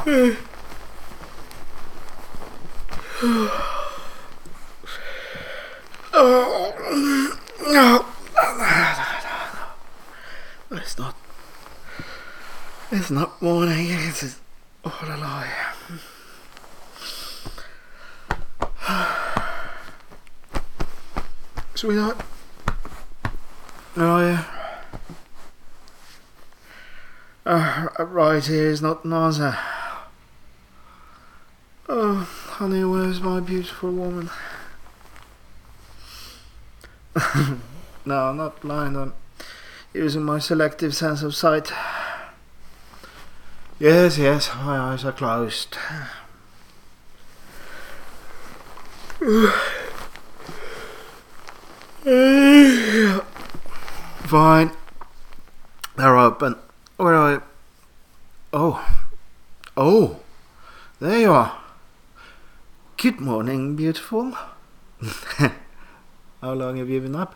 Oh, no. It's not morning. It's all a lie. Sweetheart, where are you? Right here is not an answer. Oh, honey, where's my beautiful woman? No, I'm not blind. I'm using my selective sense of sight. Yes, my eyes are closed. Fine. They're open. Where are you? Oh, there you are. Good morning, beautiful. How long have you been up?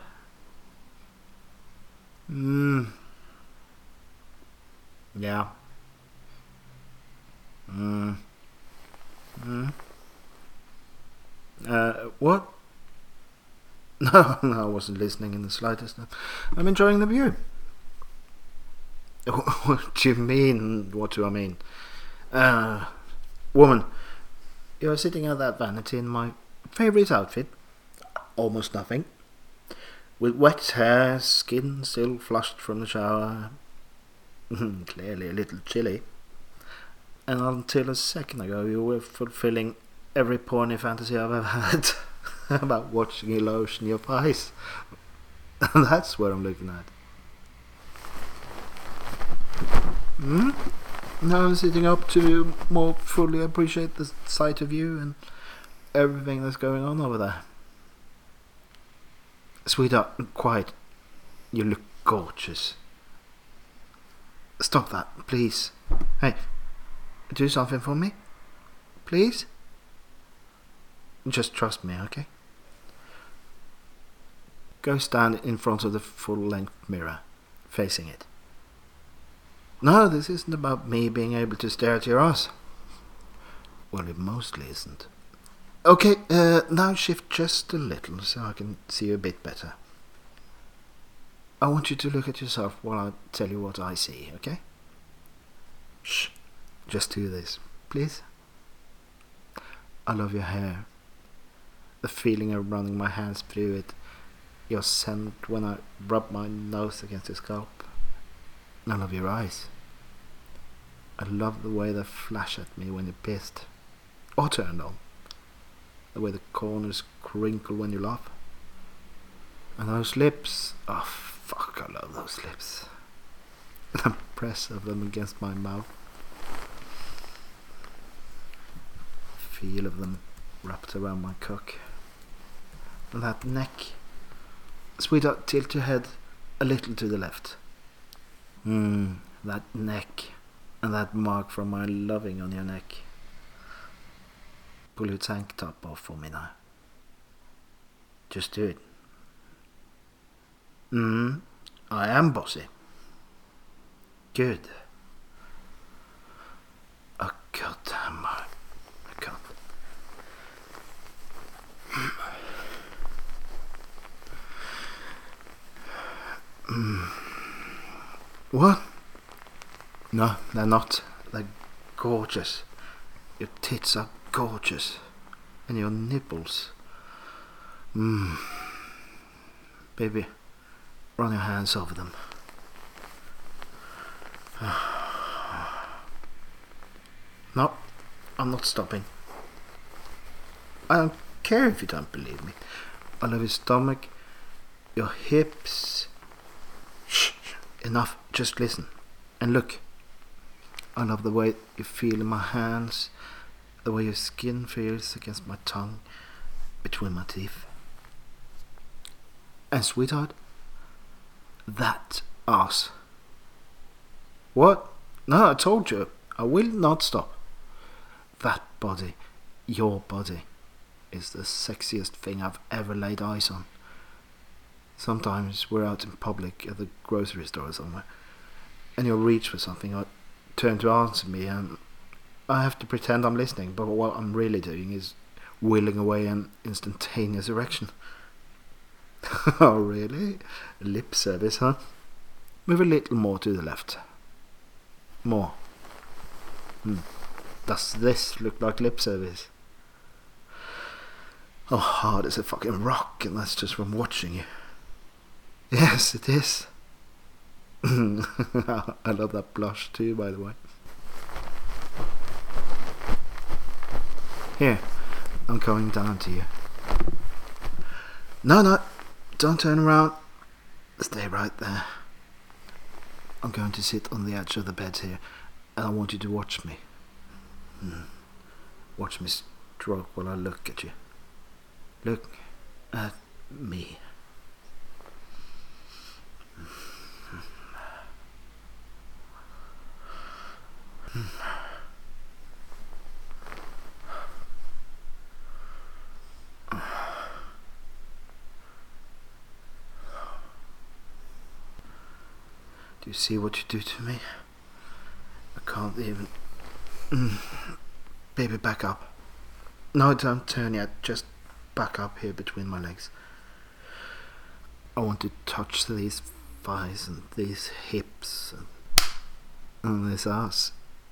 Yeah. What? No, I wasn't listening in the slightest. I'm enjoying the view. What do you mean? What do I mean? Woman, you're sitting at that vanity in my favourite outfit. Almost nothing. With wet hair, skin still flushed from the shower. Clearly a little chilly. And until a second ago you were fulfilling every porny fantasy I've ever had about watching you lotion your face. And that's what I'm looking at. Now I'm sitting up to more fully appreciate the sight of you and everything that's going on over there. Sweetheart, quiet. You look gorgeous. Stop that, please. Hey, do something for me, please. Just trust me, okay? Go stand in front of the full-length mirror, facing it. No, this isn't about me being able to stare at your ass. Well, it mostly isn't. Okay, now shift just a little so I can see you a bit better. I want you to look at yourself while I tell you what I see, okay? Shh, just do this, please. I love your hair. The feeling of running my hands through it. Your scent when I rub my nose against your scalp. I love your eyes. I love the way they flash at me when you're pissed. Or turned on. The way the corners crinkle when you laugh. And those lips. Oh fuck, I love those lips. The press of them against my mouth. Feel of them wrapped around my cock. And that neck. Sweetheart, tilt your head a little to the left. That neck. And that mark from my loving on your neck. Pull your tank top off for me now. Just do it. I am bossy. Good. Oh goddamn, I can't. What? No, they're not. They're gorgeous. Your tits are gorgeous. And your nipples. Baby, run your hands over them. No, I'm not stopping. I don't care if you don't believe me. I love your stomach, your hips. Shh, enough, just listen. And look. I love the way you feel in my hands, the way your skin feels against my tongue, between my teeth. And sweetheart, that ass. What? No, I told you, I will not stop. That body, your body, is the sexiest thing I've ever laid eyes on. Sometimes we're out in public at the grocery store or somewhere, and you'll reach for something or turn to answer me, and I have to pretend I'm listening, but what I'm really doing is willing away an instantaneous erection. Oh, really? Lip service, huh? Move a little more to the left. More. Does this look like lip service? Oh, hard as a fucking rock, and that's just from watching you. Yes, it is. I love that blush too, by the way. Here, I'm coming down to you. No, don't turn around. Stay right there. I'm going to sit on the edge of the bed here, and I want you to watch me. Watch me stroke while I look at you. Look at me. Do you see what you do to me? I can't even... Baby, back up. No, don't turn yet. Just back up here between my legs. I want to touch these thighs and these hips and this ass.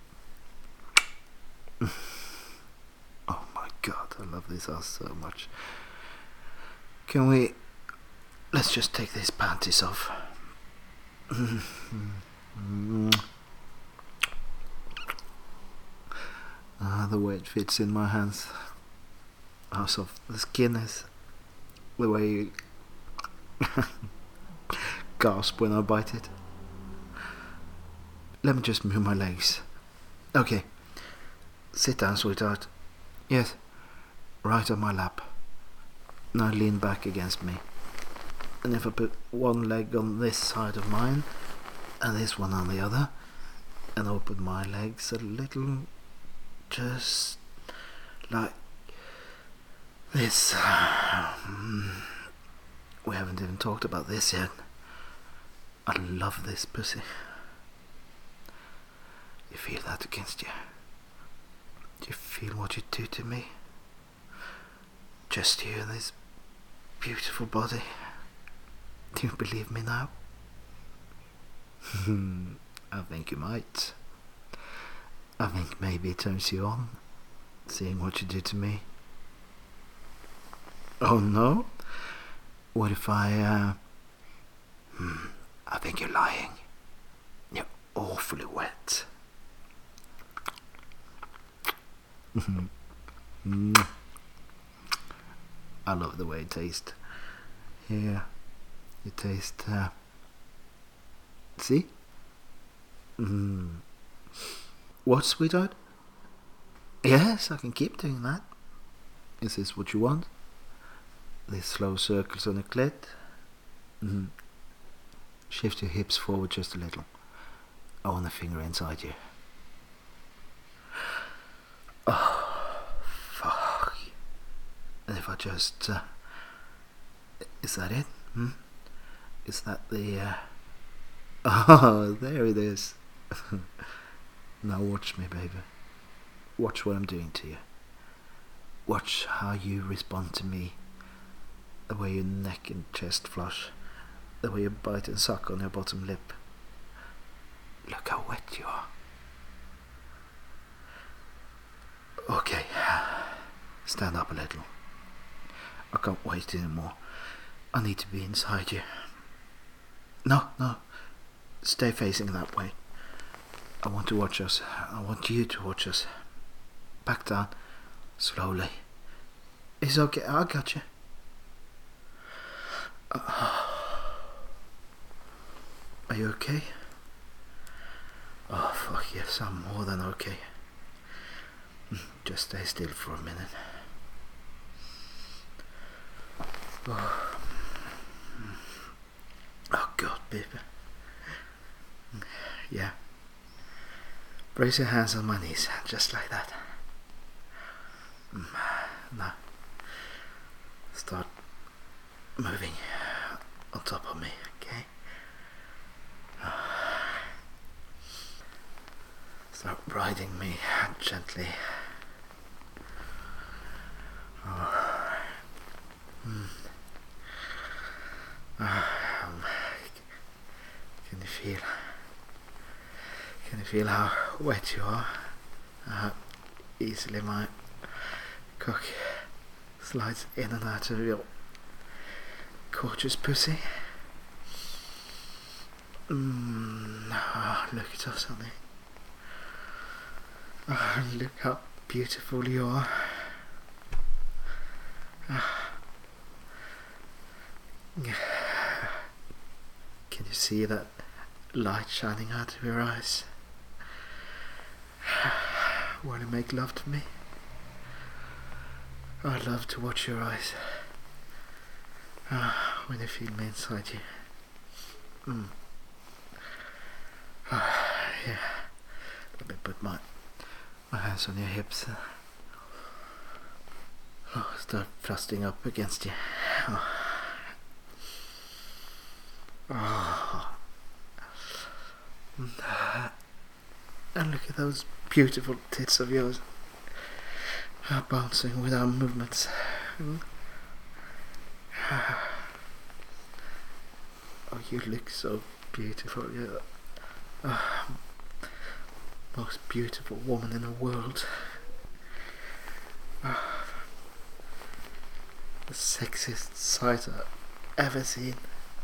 Oh my god, I love this ass so much. Can we... Let's just take these panties off. The way it fits in my hands. How soft the skin is. The way you gasp when I bite it. Let me just move my legs. Okay. Sit down, sweetheart. Yes. Right on my lap. Now lean back against me. And if I put one leg on this side of mine and this one on the other and open my legs a little, just like this. We haven't even talked about this yet. I love this pussy. You feel that against you? Do you feel what you do to me? Just you and this beautiful body. Do you believe me now? I think you might. I think maybe it turns you on, seeing what you do to me. Oh no? What if I think you're lying. You're awfully wet. I love the way it tastes. Yeah, it tastes. See? What, sweetheart? Yes, I can keep doing that. Is this what you want? These slow circles on the clit. Shift your hips forward just a little. I want a finger inside you. Oh, fuck. And if I just... is that it? Is that the... Oh, there it is. Now watch me, baby. Watch what I'm doing to you. Watch how you respond to me. The way your neck and chest flush. The way you bite and suck on your bottom lip. Look how wet you are. Okay. Stand up a little. I can't wait anymore. I need to be inside you. No. Stay facing that way. I want to watch us. I want you to watch us. Back down. Slowly. It's okay. I got you. Are you okay? Oh, fuck yes. I'm more than okay. Just stay still for a minute. Oh God, baby. Yeah. Brace your hands on my knees, just like that. Now, start moving on top of me, okay? Start riding me gently. Can you feel? Can you feel how wet you are? How easily my cock slides in and out of your gorgeous pussy? Look at us, honey. Look how beautiful you are. Can you see that light shining out of your eyes? Want to make love to me? I love to watch your eyes when you feel me inside you. Yeah. Let me put my hands on your hips. Start thrusting up against you. And look at those beautiful tits of yours, bouncing with our movements. Oh, you look so beautiful. You're the most beautiful woman in the world. The sexiest sight I've ever seen.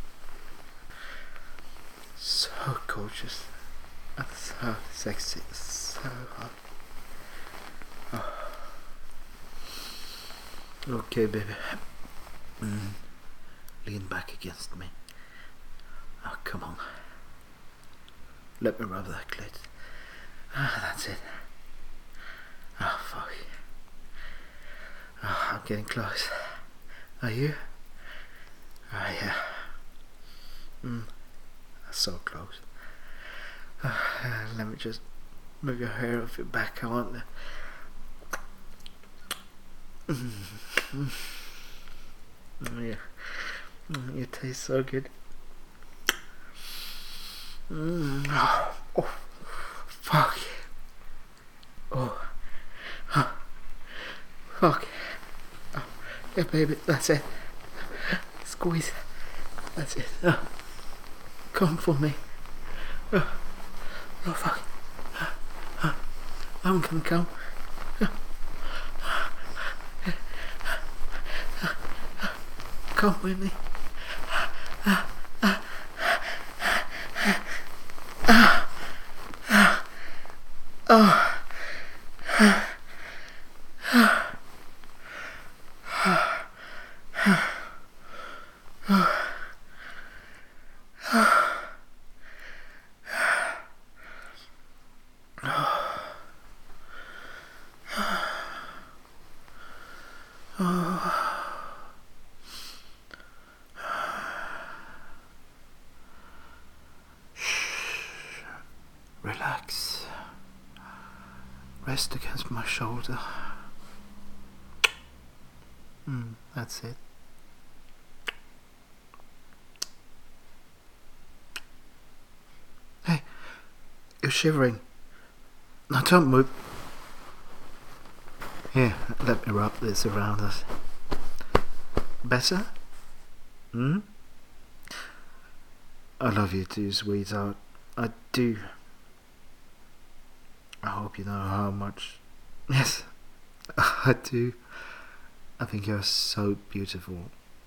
So gorgeous and so sexy, so hot. Okay, baby. Lean back against me. Oh, come on. Let me rub that clit. That's it. Oh, fuck. Oh, I'm getting close. Are you? Yeah. So close. Let me just move your hair off your back. I want yeah. You taste so good. Oh, fuck. Oh. Fuck. Oh. Yeah, baby, that's it. Squeeze. That's it. Come for me. Oh, fuck. I'm gonna come. Come with me. Relax. Rest against my shoulder. That's it. Hey, you're shivering. Now don't move. Here, let me wrap this around us. Better? I love you too, sweetheart. I do. I hope you know how much. Yes, I do. I think you're so beautiful.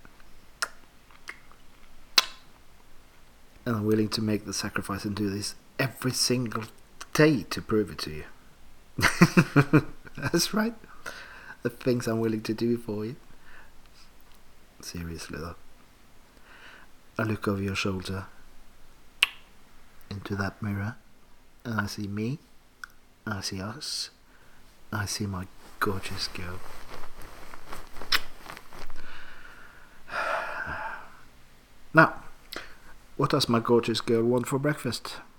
And I'm willing to make the sacrifice and do this every single day to prove it to you. That's right. The things I'm willing to do for you. Seriously though. I look over your shoulder into that mirror and I see me, I see us, I see my gorgeous girl. Now, what does my gorgeous girl want for breakfast?